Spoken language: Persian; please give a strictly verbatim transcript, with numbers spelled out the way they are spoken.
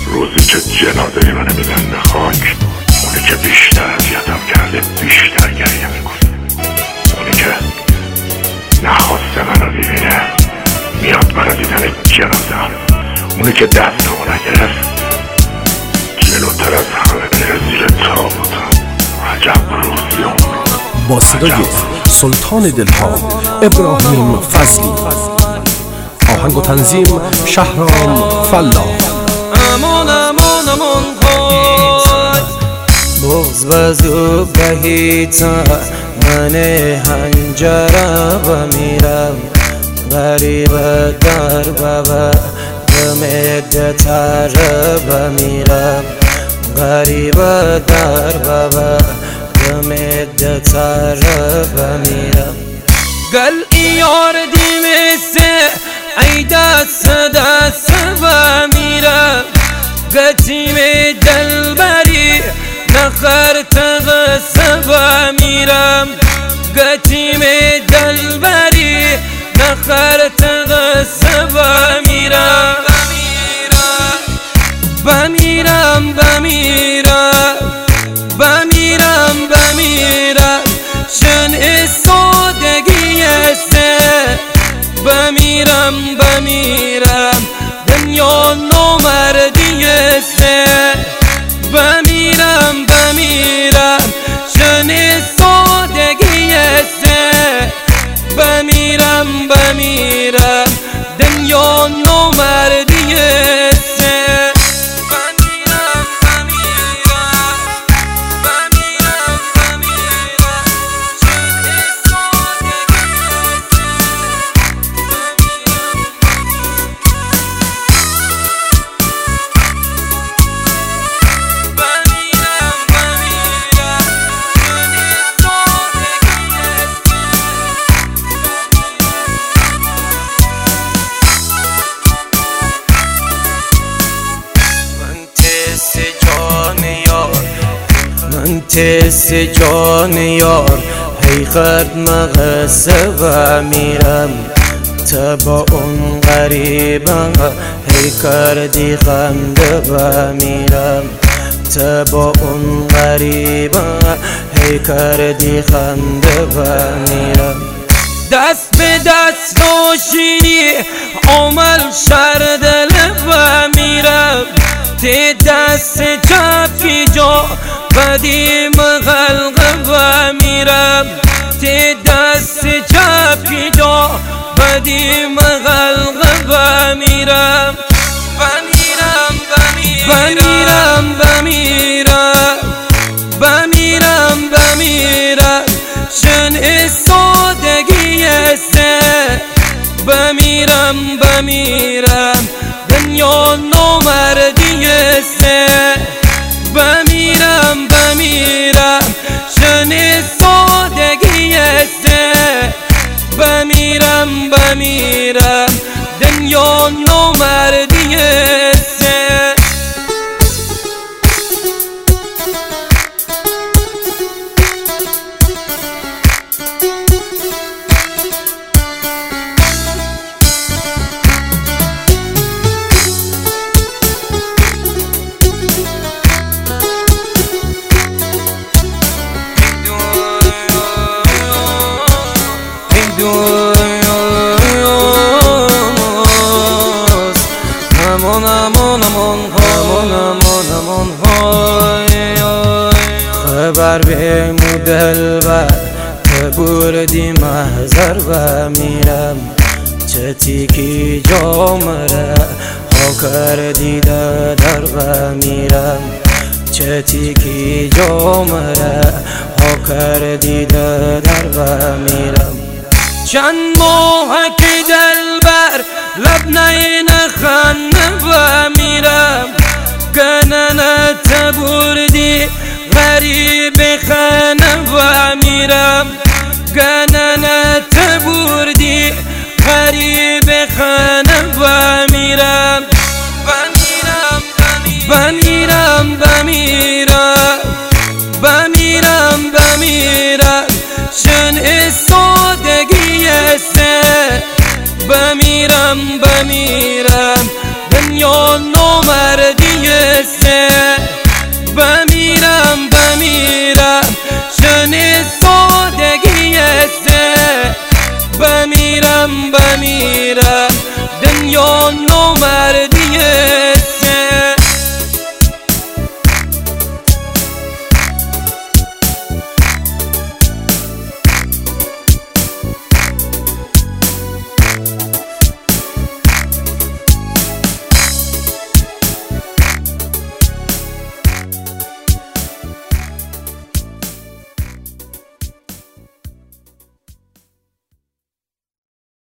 روزی که جنازه منو میدن به خاک، اونی که بیشتر اذیتم کرده بیشتر گریه میکنه. اونی که نخواسته منو ببینه میاد منو دیدن جنازه‌ام. اونی که دستمو نگرفت جلوتر از همه بره زیر تابوتم. عجب روزی اون روز. با صدای سلطان دلها ابراهیم فضلی، آهنگ و تنظیم شهرام فلاح. امان امان امان های باز وزو بهیتا من هنجره بمیرم، غریب در بابا دمدتر بمیرم، غریب در بابا دمدتر بمیرم. قل ایار دیمسه ای دست دست بمیرم، قدیم دلبری نخر تغس بمیرم، قدیم دلبری نخر تغس بمیرم. بمیرم بمیرم بمیرم بمیرم شن سادگی سه، بمیرم بمیرم دنیا نامردی سه، بمیرم بمیرم شن سادگی سه، بمیرم بمیرم دنیا نامردی سه. من تس جان یار حقیقت مغسه و میرم، تبا اون غریبم هی کردی خنده و میرم، تبا اون غریبم هی کردی خنده و میرم. دست به دست نوشیدی عمل شردل و میرم، تی دست چپی جا بدیم خلق و میرم، تی دست چپی جا بدیم خلق و میرم. بمیرم بمیرم بمیرم بمیرم بمیرم شن سادگی سه، بمیرم بمیرم دنیا نامردی سه، بمیرم بمیرم شن سادگی سه، بمیرم بمیرم دنیا نامردی سه. امان امان امان امان امان امان های خبر به مدل و تبردی محضر و میرم، چتی کی جامره ها کردی در و میرم، چتی کی جامره ها کردی در و میرم. چند ماه که دلبر لبنای نخن و میرم، گنن تبردی غریب خن و میرم، گنن تبردی غریب خن و میرم. بمیرم بمیرم بمیرم بمیرم بمیرم شن سادگی سه، بمیرم بمیرم دنیا نامردی بمیرم بمیرم دنیا نامردیه